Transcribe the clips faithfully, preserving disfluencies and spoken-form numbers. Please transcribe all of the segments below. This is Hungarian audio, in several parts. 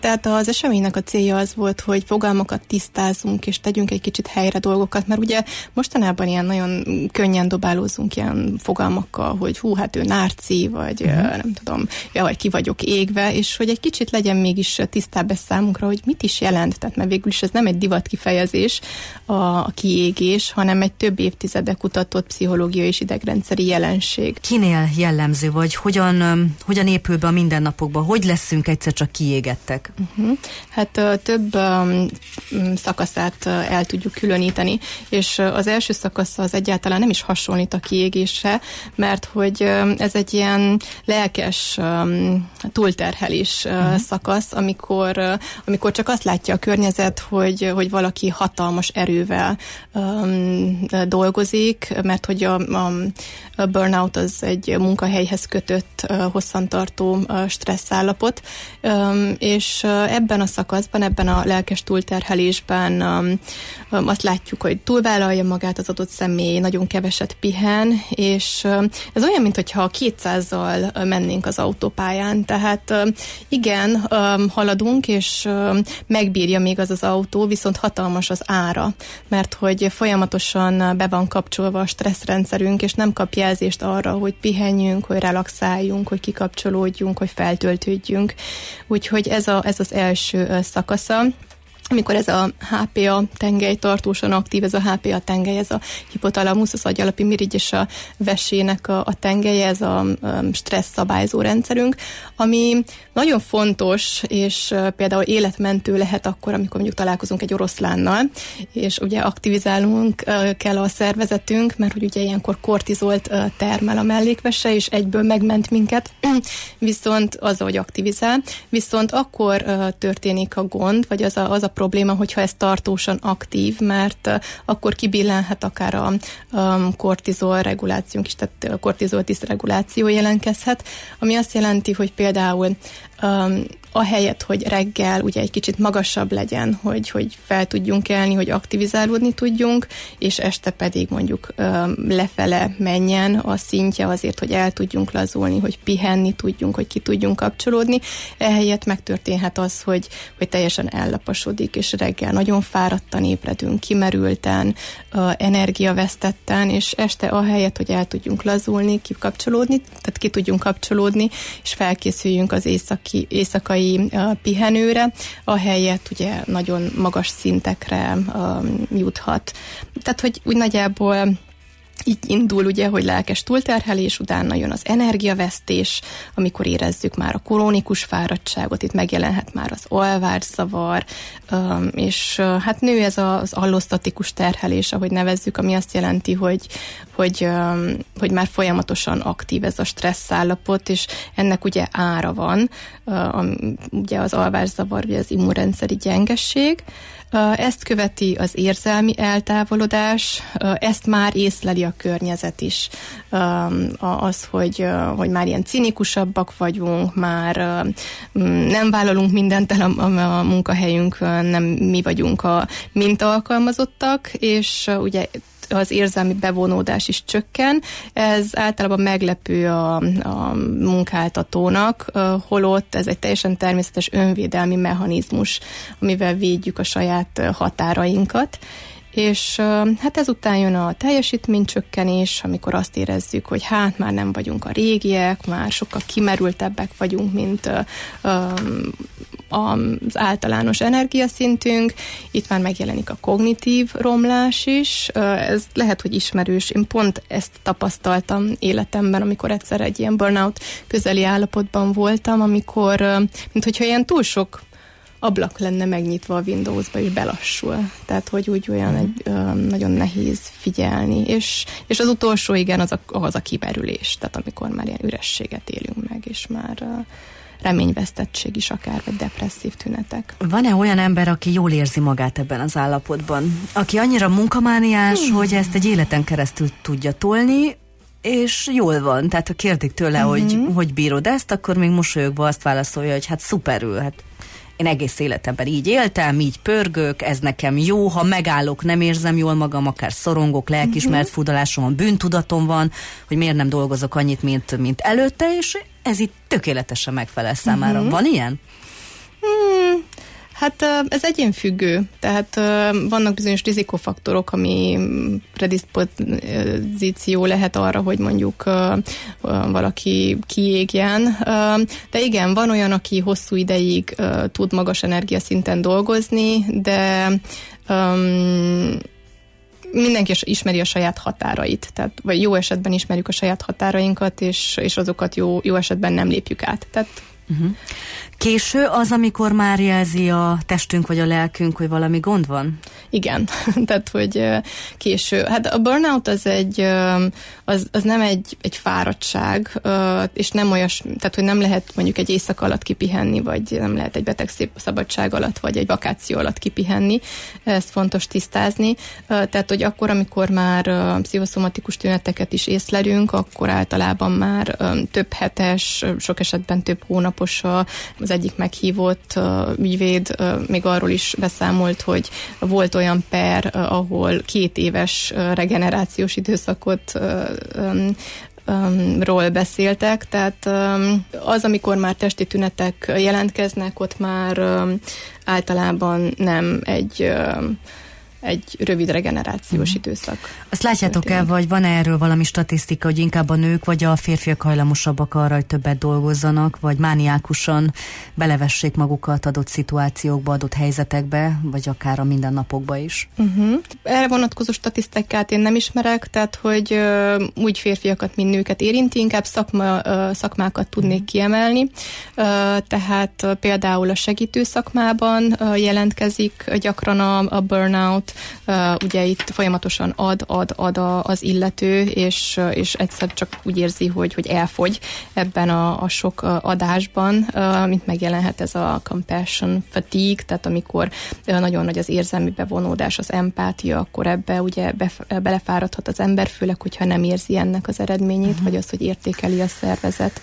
tehát az eseménynek a célja az volt, hogy fogalmakat tisztázunk, és tegyünk egy kicsit helyre dolgokat, mert ugye mostanában ilyen nagyon könnyen dobálózunk ilyen fogalmakkal, hogy hú, hát ő nárci, vagy uh-huh. nem tudom, ja, vagy ki vagyok égve, és hogy egy kicsit legyen mégis tisztább ez számunkra, hogy mit is jelent, tehát mert végül is ez nem egy divat kifejezés a, a kiégés, hanem egy több évtizede kutatott pszichológiai és idegrendszeri jelenség. Kinél jellemző, vagy hogyan, hogyan épül be a mindennapokban? Hogy leszünk egyszer csak kiégettek? Uh-huh. Hát uh, több um, szakaszát uh, el tudjuk különíteni, és uh, az első szakasza az egyáltalán nem is hasonlít a kiégésre, mert hogy uh, ez egy ilyen lelkes um, túlterhelés uh, uh-huh. szakasz, amikor, uh, amikor csak azt látja a környezet, hogy, hogy valaki hatalmas erővel um, dolgozik, mert hogy a, a, a burnout az egy munkahelyhez kötött, uh, hosszantartó uh, stressz állapot, um, és uh, ebben a szakaszban, ebben a lelkes túlterhelésben um, um, azt látjuk, hogy túlvállalja magát az adott személy, nagyon keveset pihen, és um, ez olyan, mintha kétszázzal mennénk az autópályán, tehát um, igen, um, haladunk, és um, megbírja még az az autó, viszont hatalmas az ára, mert hogy folyamatosan be van kapcsolva a stresszrendszerünk, és nem kap jelzést arra, hogy pihenjünk, hogy relaxáljunk, hogy kikapcsolódjunk, hogy feltöltődjünk. Úgyhogy ez, a, ez az első szakasza. Amikor ez a há pé á tengely tartósan aktív, ez a há pé á tengely, ez a hipotalamusz, az agyalapi mirigy és a vesének a, a tengelye, ez a um, stressz szabályzó rendszerünk, ami nagyon fontos, és uh, például életmentő lehet akkor, amikor mondjuk találkozunk egy oroszlánnal, és ugye aktivizálunk uh, kell a szervezetünk, mert hogy ugye ilyenkor kortizolt uh, termel a mellékvese, és egyből megment minket, viszont az, hogy aktivizál, viszont akkor uh, történik a gond, vagy az a, az a probléma, hogyha ez tartósan aktív, mert uh, akkor kibillenhet akár a um, kortizol regulációnk is, tehát a kortizol diszreguláció jelentkezhet, ami azt jelenti, hogy például um, ahelyett, hogy reggel ugye egy kicsit magasabb legyen, hogy, hogy fel tudjunk kelni, hogy aktivizálódni tudjunk, és este pedig mondjuk um, lefele menjen a szintje azért, hogy el tudjunk lazulni, hogy pihenni tudjunk, hogy ki tudjunk kapcsolódni. Ehelyett megtörténhet az, hogy, hogy teljesen ellaposodik, és reggel nagyon fáradtan ébredünk, kimerülten, uh, energiavesztetten, és este ahelyett, hogy el tudjunk lazulni, kikapcsolódni, tehát ki tudjunk kapcsolódni, és felkészüljünk az északi, éjszakai uh, pihenőre, ahelyett ugye nagyon magas szintekre um, juthat. Tehát, hogy úgy nagyjából így indul ugye, hogy lelkes túlterhelés, utána jön az energiavesztés, amikor érezzük már a krónikus fáradtságot, itt megjelenhet már az alvászavar, és hát nő ez az allosztatikus terhelés, ahogy nevezzük, ami azt jelenti, hogy, hogy, hogy már folyamatosan aktív ez a stressz állapot, és ennek ugye ára van, ugye az alvászavar, vagy az immunrendszeri gyengeség. Ezt követi az érzelmi eltávolodás, ezt már észleli a környezet is. Az, hogy, hogy már ilyen cinikusabbak vagyunk, már nem vállalunk mindent el a, a munkahelyünkön, nem mi vagyunk a mintalkalmazottak, és ugye az érzelmi bevonódás is csökken. Ez általában meglepő a, a munkáltatónak, holott ez egy teljesen természetes önvédelmi mechanizmus, amivel védjük a saját határainkat. És hát ezután jön a teljesítménycsökkenés, amikor azt érezzük, hogy hát már nem vagyunk a régiek, már sokkal kimerültebbek vagyunk, mint az általános energiaszintünk. Itt már megjelenik a kognitív romlás is. Ez lehet, hogy ismerős. Én pont ezt tapasztaltam életemben, amikor egyszer egy ilyen burnout közeli állapotban voltam, amikor, mint hogyha ilyen túl sok ablak lenne megnyitva a Windowsba, és belassul. Tehát, hogy úgy olyan egy, ö, nagyon nehéz figyelni. És, és az utolsó, igen, az a, az a kimerülés. Tehát, amikor már ilyen ürességet élünk meg, és már ö, reményvesztettség is akár, vagy depresszív tünetek. Van-e olyan ember, aki jól érzi magát ebben az állapotban? Aki annyira munkamániás, hmm. hogy ezt egy életen keresztül tudja tolni, és jól van. Tehát, ha kérdik tőle, hmm. hogy hogy bírod ezt, akkor még mosolyogva azt válaszolja, hogy hát szuperül, hát én egész életemben így éltem, így pörgök, ez nekem jó, ha megállok, nem érzem jól magam, akár szorongok, lelkismert fudalásom van, bűntudatom van, hogy miért nem dolgozok annyit, mint, mint előtte, és ez itt tökéletesen megfelel számára. Uh-huh. Van ilyen? Hmm, Hát ez egyénfüggő, tehát vannak bizonyos rizikófaktorok, ami predispozíció lehet arra, hogy mondjuk valaki kiégjen, de igen, van olyan, aki hosszú ideig tud magas energiaszinten dolgozni, de um, mindenki ismeri a saját határait, tehát vagy jó esetben ismerjük a saját határainkat, és, és azokat jó, jó esetben nem lépjük át. Tehát uh-huh. Késő az, amikor már jelzi a testünk vagy a lelkünk, hogy valami gond van? Igen, tehát hogy késő. Hát a burnout az egy, az, az nem egy, egy fáradtság, és nem olyas, tehát hogy nem lehet mondjuk egy éjszaka alatt kipihenni, vagy nem lehet egy betegszabadság alatt, vagy egy vakáció alatt kipihenni. Ezt fontos tisztázni. Tehát, hogy akkor, amikor már pszichoszomatikus tüneteket is észlelünk, akkor általában már több hetes, sok esetben több hónapos az egyik meghívott uh, ügyvéd uh, még arról is beszámolt, hogy volt olyan per, uh, ahol két éves uh, regenerációs időszakot uh, um, um, ról beszéltek, tehát um, az, amikor már testi tünetek jelentkeznek, ott már um, általában nem egy um, egy rövid regenerációs uh-huh. időszak. Azt látjátok-e, vagy van erről valami statisztika, hogy inkább a nők vagy a férfiak hajlamosabbak arra, hogy többet dolgozzanak, vagy mániákusan belevessék magukat adott szituációkba, adott helyzetekbe, vagy akár a mindennapokba is? Uh-huh. Erre vonatkozó statisztikát én nem ismerek, tehát hogy uh, úgy férfiakat, mint nőket érinti, inkább szakma, uh, szakmákat tudnék uh-huh. kiemelni. Uh, tehát uh, például a segítő szakmában uh, jelentkezik gyakran a, a burnout. Uh, ugye itt folyamatosan ad, ad, ad a, az illető, és, és egyszer csak úgy érzi, hogy, hogy elfogy ebben a, a sok adásban, uh, mint megjelenhet ez a compassion fatigue, tehát amikor uh, nagyon nagy az érzelmi bevonódás, az empátia, akkor ebbe ugye bef- belefáradhat az ember, főleg, hogyha nem érzi ennek az eredményét, uh-huh. vagy azt, hogy értékeli a szervezet.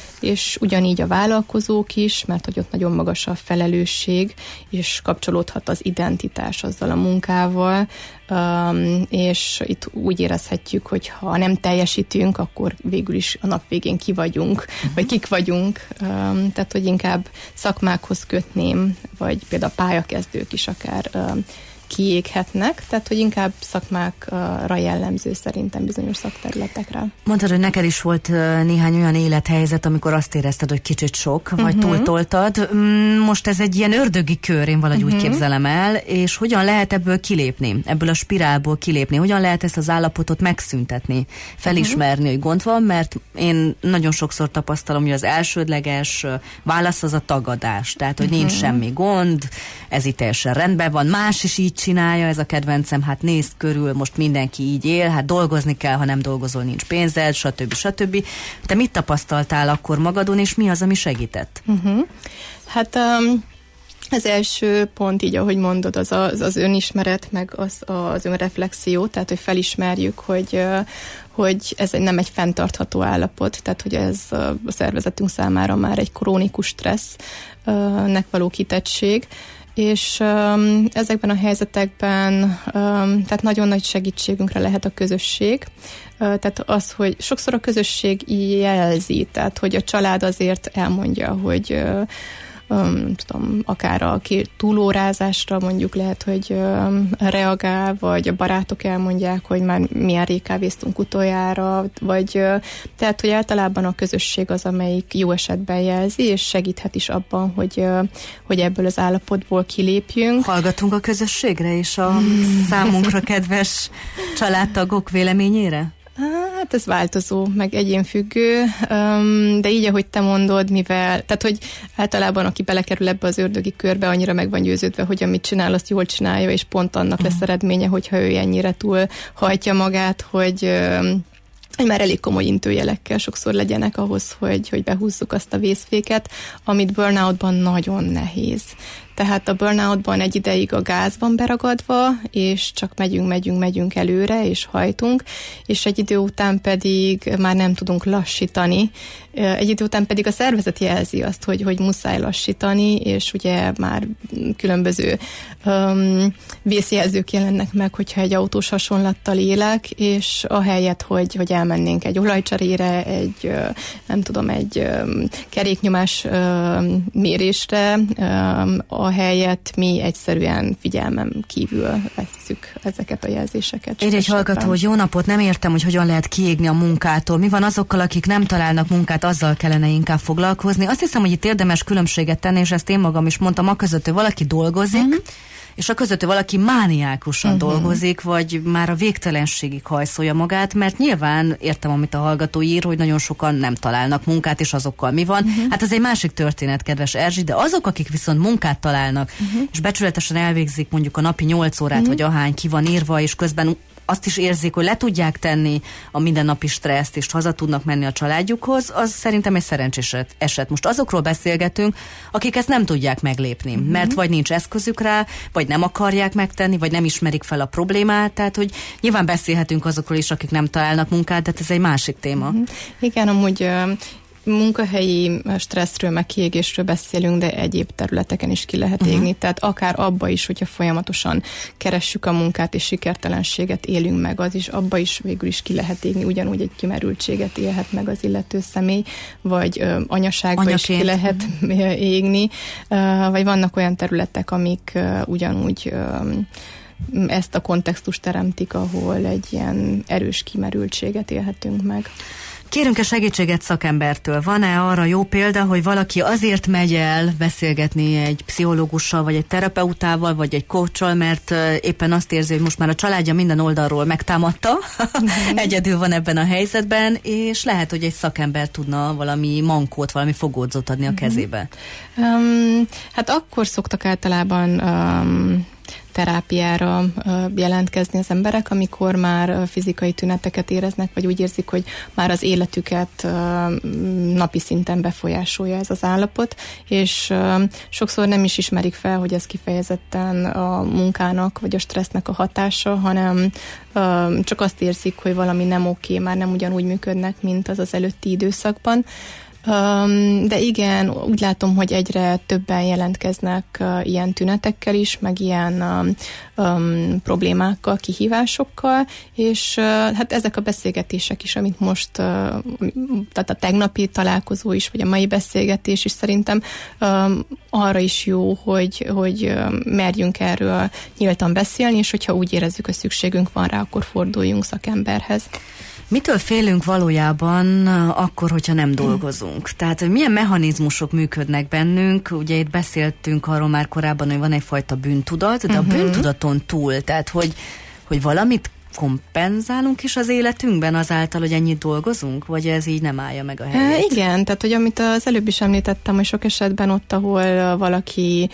És ugyanígy a vállalkozók is, mert hogy ott nagyon magas a felelősség, és kapcsolódhat az identitás azzal a munkával, és itt úgy érezhetjük, hogy ha nem teljesítünk, akkor végül is a nap végén ki vagyunk, uh-huh. vagy kik vagyunk, tehát hogy inkább szakmákhoz kötném, vagy például pályakezdők is akár kiéghetnek, tehát hogy inkább szakmákra jellemző szerintem bizonyos szakterületekre. Mondtad, hogy neked is volt néhány olyan élethelyzet, amikor azt érezted, hogy kicsit sok, vagy uh-huh. túltoltad. Most ez egy ilyen ördögi kör, én valahogy uh-huh. úgy képzelem el, és hogyan lehet ebből kilépni, ebből a spirálból kilépni, hogyan lehet ezt az állapotot megszüntetni, felismerni, uh-huh. hogy gond van, mert én nagyon sokszor tapasztalom, hogy az elsődleges válasz az a tagadás, tehát hogy uh-huh. nincs semmi gond, ez itt teljesen rendben van, más is így csinálja, ez a kedvencem, hát nézd körül, most mindenki így él, hát dolgozni kell, ha nem dolgozol, nincs pénzed, stb. stb. Te mit tapasztaltál akkor magadon, és mi az, ami segített? Uh-huh. Hát um, az első pont, így ahogy mondod, az az, az önismeret, meg az, az önreflexió, tehát hogy felismerjük, hogy, hogy ez nem egy fenntartható állapot, tehát hogy ez a szervezetünk számára már egy krónikus stressznek való kitettség, és um, ezekben a helyzetekben um, tehát nagyon nagy segítségünkre lehet a közösség. Uh, tehát az, hogy sokszor a közösség jelzi, tehát hogy a család azért elmondja, hogy uh, um, tudom, akár a túlórázásra mondjuk lehet, hogy um, reagál, vagy a barátok elmondják, hogy már milyen rég kávéztunk utoljára, vagy uh, tehát, hogy általában a közösség az, amelyik jó esetben jelzi, és segíthet is abban, hogy, uh, hogy ebből az állapotból kilépjünk. Hallgatunk a közösségre és a számunkra kedves családtagok véleményére? Hát ez változó, meg egyénfüggő, de így, ahogy te mondod, mivel, tehát, hogy általában aki belekerül ebbe az ördögi körbe, annyira meg van győződve, hogy amit csinál, azt jól csinálja, és pont annak lesz eredménye, hogyha ő ennyire túl hajtja magát, hogy hogy már elég komoly intőjelekkel sokszor legyenek ahhoz, hogy, hogy behúzzuk azt a vészféket, amit burnoutban nagyon nehéz. Tehát a burnoutban egy ideig a gáz van beragadva, és csak megyünk, megyünk, megyünk előre, és hajtunk, és egy idő után pedig már nem tudunk lassítani. Egy idő után pedig a szervezet jelzi azt, hogy, hogy muszáj lassítani, és ugye már különböző um, vészjelzők jelennek meg, hogyha egy autós hasonlattal élek, és ahelyett, hogy, hogy elmennénk egy olajcserére, egy, nem tudom, egy um, keréknyomás um, mérésre, um, ahelyett mi egyszerűen figyelmem kívül vesszük ezeket a jelzéseket. Érj egy hallgató, hogy jó napot, nem értem, hogy hogyan lehet kiégni a munkától. Mi van azokkal, akik nem találnak munkát, azzal kellene inkább foglalkozni. Azt hiszem, hogy itt érdemes különbséget tenni, és ezt én magam is mondtam, a között, hogy valaki dolgozik, mm-hmm. és a között, hogy valaki mániákusan uh-huh. dolgozik, vagy már a végtelenségig hajszolja magát, mert nyilván értem, amit a hallgató ír, hogy nagyon sokan nem találnak munkát, és azokkal mi van. Uh-huh. Hát ez egy másik történet, kedves Erzsi, de azok, akik viszont munkát találnak, uh-huh. és becsületesen elvégzik mondjuk a napi nyolc órát, uh-huh. vagy ahány ki van írva, és közben azt is érzik, hogy le tudják tenni a mindennapi stresszt, és haza tudnak menni a családjukhoz, az szerintem egy szerencsés eset. Most azokról beszélgetünk, akik ezt nem tudják meglépni, uh-huh. mert vagy nincs eszközük rá, vagy nem akarják megtenni, vagy nem ismerik fel a problémát, tehát hogy nyilván beszélhetünk azokról is, akik nem találnak munkát, de ez egy másik téma. Uh-huh. Igen, amúgy munkahelyi stresszről, meg kiégésről beszélünk, de egyéb területeken is ki lehet égni. Uh-huh. Tehát akár abba is, hogyha folyamatosan keressük a munkát és sikertelenséget élünk meg, az is abba is végül is ki lehet égni, ugyanúgy egy kimerültséget élhet meg az illető személy, vagy ö, anyaságba Anyaként. is ki lehet uh-huh. égni, uh, vagy vannak olyan területek, amik uh, ugyanúgy uh, ezt a kontextust teremtik, ahol egy ilyen erős kimerültséget élhetünk meg. Kérünk-e segítséget szakembertől? Van-e arra jó példa, hogy valaki azért megy el beszélgetni egy pszichológussal, vagy egy terapeutával, vagy egy coachal, mert éppen azt érzi, hogy most már a családja minden oldalról megtámadta, mm-hmm. egyedül van ebben a helyzetben, és lehet, hogy egy szakember tudna valami mankót, valami fogódzót adni a kezébe. Um, hát akkor szoktak általában Um, terápiára jelentkezni az emberek, amikor már fizikai tüneteket éreznek, vagy úgy érzik, hogy már az életüket napi szinten befolyásolja ez az állapot, és sokszor nem is ismerik fel, hogy ez kifejezetten a munkának, vagy a stressznek a hatása, hanem csak azt érzik, hogy valami nem oké, már nem ugyanúgy működnek, mint az az előtti időszakban. Um, de igen, úgy látom, hogy egyre többen jelentkeznek uh, ilyen tünetekkel is, meg ilyen um, um, problémákkal, kihívásokkal, és uh, hát ezek a beszélgetések is, amit most, uh, tehát a tegnapi találkozó is, vagy a mai beszélgetés is szerintem um, arra is jó, hogy, hogy um, merjünk erről nyíltan beszélni, és hogyha úgy érezzük, hogy szükségünk van rá, akkor forduljunk szakemberhez. Mitől félünk valójában akkor, hogyha nem dolgozunk? Tehát, hogy milyen mechanizmusok működnek bennünk? Ugye itt beszéltünk arról már korábban, hogy van egyfajta bűntudat, de uh-huh. a bűntudaton túl, tehát, hogy, hogy valamit kompenzálunk is az életünkben azáltal, hogy ennyit dolgozunk? Vagy ez így nem állja meg a helyét? E, igen, tehát hogy amit az előbb is említettem, hogy sok esetben ott, ahol valaki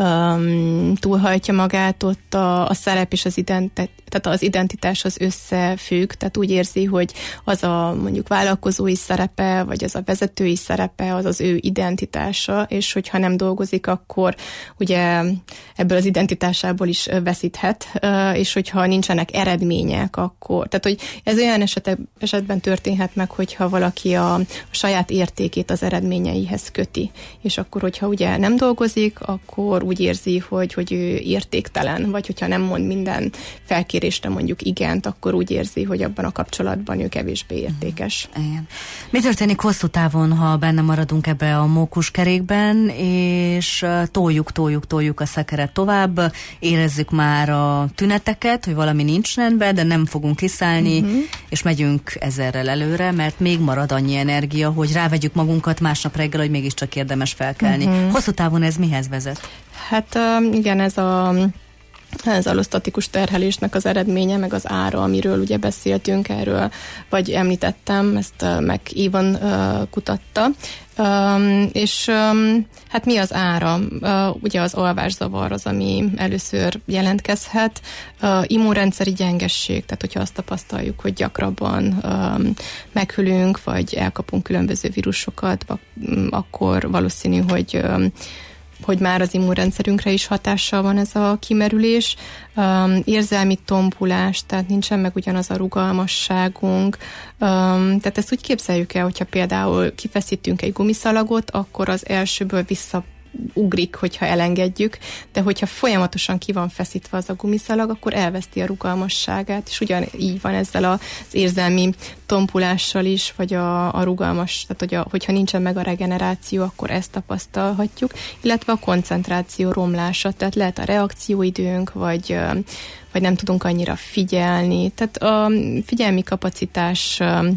um, túlhajtja magát, ott a, a szerep és az, identi- tehát az identitás az összefügg, tehát úgy érzi, hogy az a mondjuk vállalkozói szerepe, vagy az a vezetői szerepe, az az ő identitása, és hogyha nem dolgozik, akkor ugye ebből az identitásából is veszíthet, és hogyha nincsenek eredmények, akkor. Tehát, hogy ez olyan esetek, esetben történhet meg, hogyha valaki a, a saját értékét az eredményeihez köti. És akkor, hogyha ugye nem dolgozik, akkor úgy érzi, hogy, hogy ő értéktelen, vagy hogyha nem mond minden felkérésre mondjuk igent, akkor úgy érzi, hogy abban a kapcsolatban ő kevésbé értékes. Igen. Mi történik hosszú távon, ha benne maradunk ebbe a mókuskerékben, és toljuk, toljuk, toljuk a szekeret tovább, érezzük már a tüneteket, hogy valami nincs rendben, de nem fogunk kiszállni, uh-huh. és megyünk ezerrel előre, mert még marad annyi energia, hogy rávegyük magunkat másnap reggel, hogy mégiscsak érdemes felkelni. Uh-huh. Hosszú távon ez mihez vezet? Hát igen, ez a ez allosztatikus terhelésnek az eredménye, meg az ára, amiről ugye beszéltünk erről, vagy említettem, ezt meg Evan uh, kutatta. Um, és um, hát mi az ára? Uh, ugye az alvászavar az, ami először jelentkezhet. Uh, immunrendszeri gyengesség, tehát hogyha azt tapasztaljuk, hogy gyakrabban um, meghűlünk, vagy elkapunk különböző vírusokat, akkor valószínű, hogy um, hogy már az immunrendszerünkre is hatással van ez a kimerülés, um, érzelmi tompulás, tehát nincsen meg ugyanaz a rugalmasságunk, um, tehát ezt úgy képzeljük el, hogyha például kifeszítünk egy gumiszalagot, akkor az elsőből vissza ugrik, hogyha elengedjük, de hogyha folyamatosan ki van feszítve az a gumiszalag, akkor elveszti a rugalmasságát, és ugyanígy van ezzel az érzelmi tompulással is, vagy a, a rugalmas, tehát hogy a, hogyha nincsen meg a regeneráció, akkor ezt tapasztalhatjuk, illetve a koncentráció romlása, tehát lehet a reakcióidőnk, vagy, vagy nem tudunk annyira figyelni, tehát a figyelmi kapacitás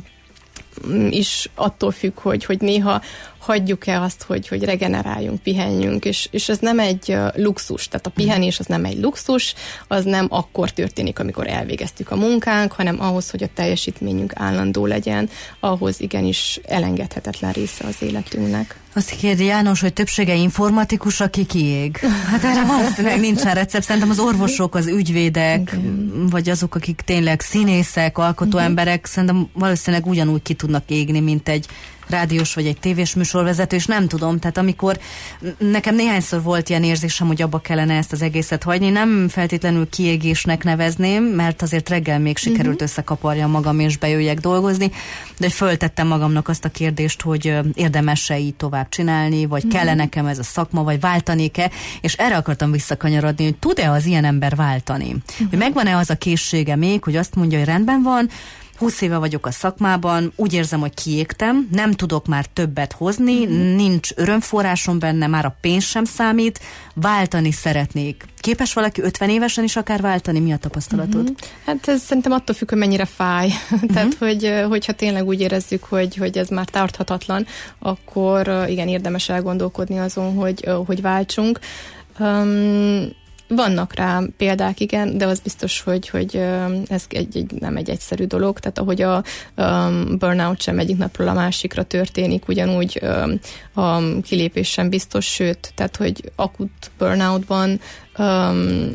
is attól függ, hogy, hogy néha hagyjuk-e azt, hogy, hogy regeneráljunk, pihenjünk, és, és ez nem egy luxus, tehát a pihenés az nem egy luxus, az nem akkor történik, amikor elvégeztük a munkánk, hanem ahhoz, hogy a teljesítményünk állandó legyen, ahhoz igenis elengedhetetlen része az életünknek. Azt kérdi János, hogy többsége informatikus, aki kiég. Hát erre valószínűleg nincsen recept. Szerintem az orvosok, az ügyvédek, igen, vagy azok, akik tényleg színészek, alkotó uh-huh. emberek, szerintem valószínűleg ugyanúgy ki tudnak égni, mint egy rádiós vagy egy tévés műsorvezető, és nem tudom, tehát amikor nekem néhányszor volt ilyen érzésem, hogy abba kellene ezt az egészet hagyni, nem feltétlenül kiégésnek nevezném, mert azért reggel még sikerült uh-huh. összekaparjam magam, és bejöjjek dolgozni, de föltettem magamnak azt a kérdést, hogy érdemes-e így tovább csinálni, vagy uh-huh. kellene nekem ez a szakma, vagy váltanék-e, és erre akartam visszakanyarodni, hogy tud-e az ilyen ember váltani? Uh-huh. Hogy megvan-e az a készsége még, hogy azt mondja, hogy rendben van, húsz éve vagyok a szakmában, úgy érzem, hogy kiégtem, nem tudok már többet hozni, mm. nincs örömforrásom benne, már a pénz sem számít, váltani szeretnék. Képes valaki ötven évesen is akár váltani? Mi a tapasztalatod? Mm-hmm. Hát ez szerintem attól függ, hogy mennyire fáj. Mm-hmm. Tehát, hogy, hogyha tényleg úgy érezzük, hogy, hogy ez már tarthatatlan, akkor igen, érdemes elgondolkodni azon, hogy, hogy váltsunk. Um, Vannak rá példák, igen, de az biztos, hogy, hogy ez egy, egy, nem egy egyszerű dolog, tehát ahogy a um, burnout sem egyik napról a másikra történik, ugyanúgy um, a kilépés sem biztos, sőt, tehát hogy akut burnoutban um,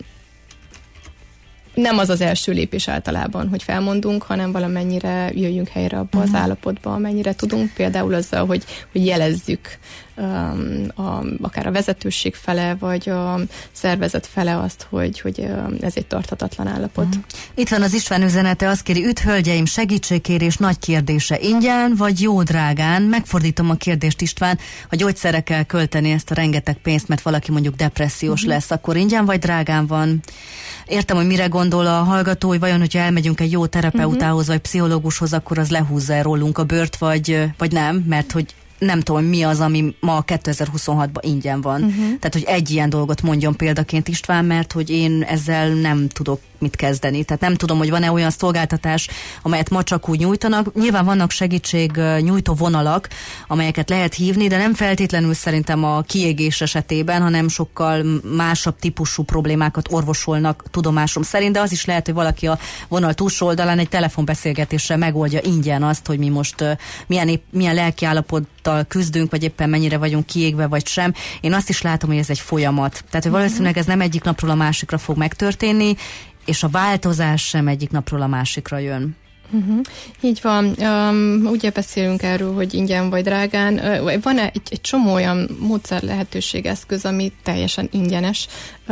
nem az az első lépés általában, hogy felmondunk, hanem valamennyire jöjjünk helyre abba uh-huh. az állapotba, amennyire tudunk, például azzal, hogy, hogy jelezzük um, a, akár a vezetőség fele, vagy a szervezet fele azt, hogy, hogy um, ez egy tarthatatlan állapot. Uh-huh. Itt van az István üzenete, azt kéri, üdv hölgyeim, segítségkérés nagy kérdése, ingyen vagy jó drágán? Megfordítom a kérdést, István, ha gyógyszerre kell költeni ezt a rengeteg pénzt, mert valaki mondjuk depressziós uh-huh. lesz, akkor ingyen vagy drágán van? Értem, hogy mire gondol a hallgató, hogy vajon, hogyha elmegyünk egy jó terapeutához, vagy pszichológushoz, akkor az lehúzza rólunk a bőrt, vagy, vagy nem, mert hogy nem tudom, mi az, ami ma kétezer-huszonhatban ingyen van. Uh-huh. Tehát, hogy egy ilyen dolgot mondjon példaként István, mert hogy én ezzel nem tudok mit kezdeni. Tehát nem tudom, hogy van-e olyan szolgáltatás, amelyet ma csak úgy nyújtanak. Nyilván vannak segítség nyújtó vonalak, amelyeket lehet hívni, de nem feltétlenül szerintem a kiégés esetében, hanem sokkal másabb típusú problémákat orvosolnak tudomásom szerint, de az is lehet, hogy valaki a vonal túlsó oldalán egy telefonbeszélgetéssel megoldja ingyen azt, hogy mi most uh, milyen, épp, milyen lelkiállapottal küzdünk, vagy éppen mennyire vagyunk kiégve, vagy sem. Én azt is látom, hogy ez egy folyamat. Tehát, hogy valószínűleg ez nem egyik napról a másikra fog megtörténni, és a változás sem egyik napról a másikra jön. Uh-huh. Így van. Um, ugye beszélünk erről, hogy ingyen vagy drágán. Uh, van egy, egy csomó olyan módszer, lehetőség, eszköz, ami teljesen ingyenes.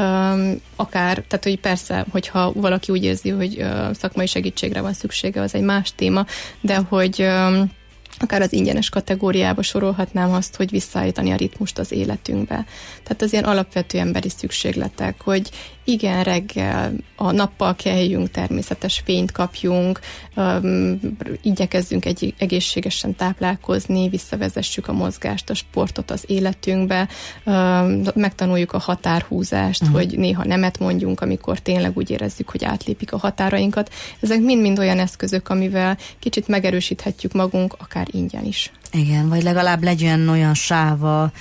Um, akár, tehát hogy persze, hogyha valaki úgy érzi, hogy uh, szakmai segítségre van szüksége, az egy más téma, de hogy um, akár az ingyenes kategóriába sorolhatnám azt, hogy visszaállítani a ritmust az életünkbe. Tehát az ilyen alapvető emberi szükségletek, hogy igen, reggel a nappal kelljünk, természetes fényt kapjunk, um, igyekezzünk egy egészségesen táplálkozni, visszavezessük a mozgást, a sportot az életünkbe, um, megtanuljuk a határhúzást, uh-huh. hogy néha nemet mondjunk, amikor tényleg úgy érezzük, hogy átlépik a határainkat. Ezek mind-mind olyan eszközök, amivel kicsit megerősíthetjük magunk, akár ingyen is. Igen, vagy legalább legyen olyan sáva,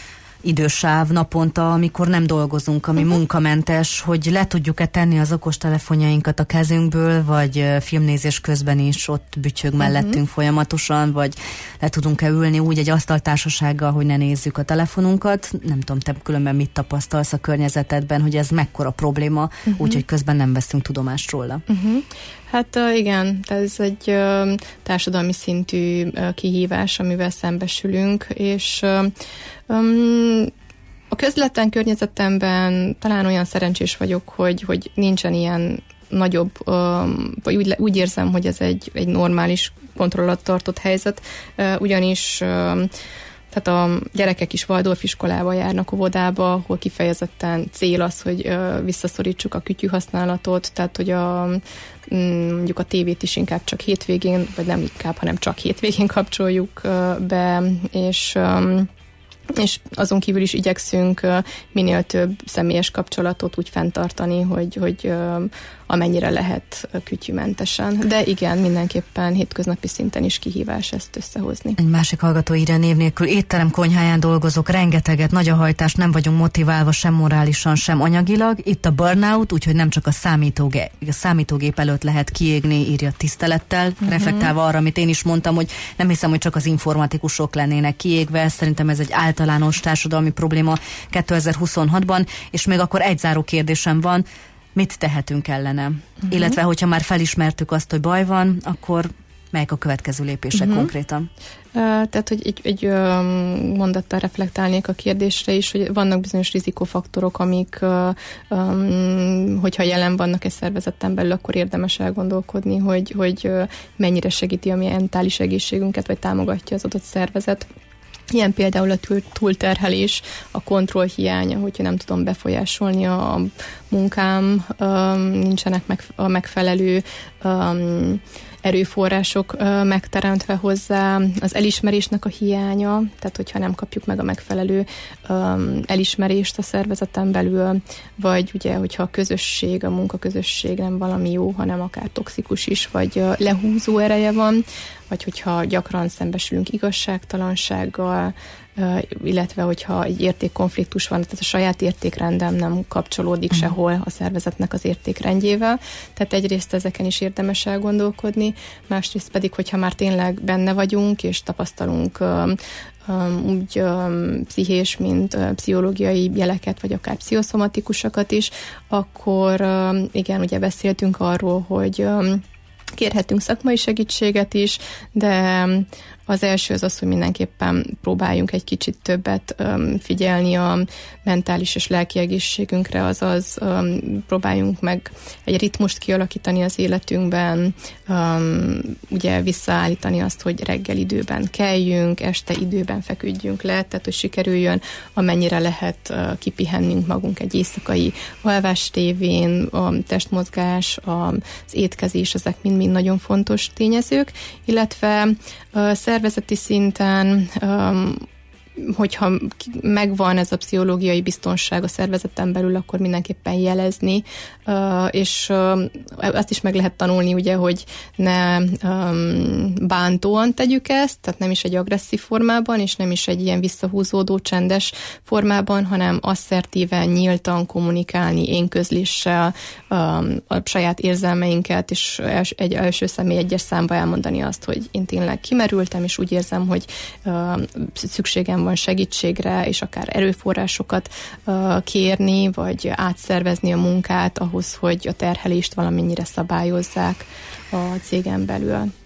idősáv naponta, amikor nem dolgozunk, ami uh-huh. munkamentes, hogy le tudjuk-e tenni az okostelefonjainkat a kezünkből, vagy filmnézés közben is ott bütyög mellettünk uh-huh. folyamatosan, vagy le tudunk-e ülni úgy egy asztaltársasággal, hogy ne nézzük a telefonunkat. Nem tudom, te különben mit tapasztalsz a környezetedben, hogy ez mekkora probléma, uh-huh. úgyhogy közben nem veszünk tudomást róla. Uh-huh. Hát igen, ez egy uh, társadalmi szintű uh, kihívás, amivel szembesülünk, és uh, um, a közvetlen környezetemben talán olyan szerencsés vagyok, hogy, hogy nincsen ilyen nagyobb, um, vagy úgy, úgy érzem, hogy ez egy, egy normális kontroll alatt tartott helyzet, uh, ugyanis um, tehát a gyerekek is Waldorf iskolába járnak, óvodába, ahol kifejezetten cél az, hogy visszaszorítsuk a kütyű használatot, tehát hogy a, mondjuk a tévét is inkább csak hétvégén, vagy nem inkább, hanem csak hétvégén kapcsoljuk be, és és azon kívül is igyekszünk minél több személyes kapcsolatot úgy fenntartani, hogy, hogy amennyire lehet kütyűmentesen. De igen, mindenképpen hétköznapi szinten is kihívás ezt összehozni. Egy másik hallgató írja név nélkül: étterem konyháján dolgozok, rengeteget, nagy a hajtás, nem vagyunk motiválva sem morálisan, sem anyagilag. Itt a burnout, úgyhogy nem csak a számítógép, a számítógép előtt lehet kiégni, írja tisztelettel, uh-huh. reflektálva arra, amit én is mondtam, hogy nem hiszem, hogy csak az informatikusok lennének kiégve, szerintem ez egy általános társadalmi probléma kétezer-huszonhatban, és még akkor egy záró kérdésem van: mit tehetünk ellene? Uh-huh. Illetve, hogyha már felismertük azt, hogy baj van, akkor melyek a következő lépések uh-huh. konkrétan? Uh, tehát, hogy egy, egy um, mondattal reflektálnék a kérdésre is, hogy vannak bizonyos rizikófaktorok, amik, uh, um, hogyha jelen vannak egy szervezeten belül, akkor érdemes elgondolkodni, hogy, hogy uh, mennyire segíti a mi mentális egészségünket, vagy támogatja az adott szervezet. Ilyen például a túlterhelés, a kontrollhiánya, hogyha nem tudom befolyásolni a munkám, nincsenek meg, a megfelelő um, erőforrások uh, megteremtve hozzá, az elismerésnek a hiánya, tehát hogyha nem kapjuk meg a megfelelő um, elismerést a szervezeten belül, vagy ugye, hogyha a közösség, a munkaközösség nem valami jó, hanem akár toxikus is, vagy uh, lehúzó ereje van, vagy hogyha gyakran szembesülünk igazságtalansággal, illetve hogyha egy értékkonfliktus van, tehát a saját értékrendem nem kapcsolódik uh-huh. sehol a szervezetnek az értékrendjével. Tehát egyrészt ezeken is érdemes elgondolkodni, másrészt pedig, hogyha már tényleg benne vagyunk, és tapasztalunk um, um, úgy um, pszichés, mint uh, pszichológiai jeleket, vagy akár pszichoszomatikusakat is, akkor um, igen, ugye beszéltünk arról, hogy um, kérhetünk szakmai segítséget is, de az első az az, hogy mindenképpen próbáljunk egy kicsit többet um, figyelni a mentális és lelki egészségünkre, azaz um, próbáljunk meg egy ritmust kialakítani az életünkben, um, ugye visszaállítani azt, hogy reggel időben keljünk, este időben feküdjünk le, tehát hogy sikerüljön amennyire lehet uh, kipihennünk magunk egy éjszakai alvás révén, a testmozgás, az étkezés, ezek mind-mind nagyon fontos tényezők, illetve uh, szervezeti szinten, um, hogyha megvan ez a pszichológiai biztonság a szervezeten belül, akkor mindenképpen jelezni, uh, és uh, azt is meg lehet tanulni, ugye, hogy ne um, bántóan tegyük ezt, tehát nem is egy agresszív formában, és nem is egy ilyen visszahúzódó, csendes formában, hanem asszertíven, nyíltan kommunikálni, énközléssel, um, a saját érzelmeinket, és els, egy első személy egyes számba elmondani azt, hogy én tényleg kimerültem, és úgy érzem, hogy uh, szükségem van segítségre, és akár erőforrásokat uh, kérni, vagy átszervezni a munkát ahhoz, hogy a terhelést valamennyire szabályozzák a cégen belül.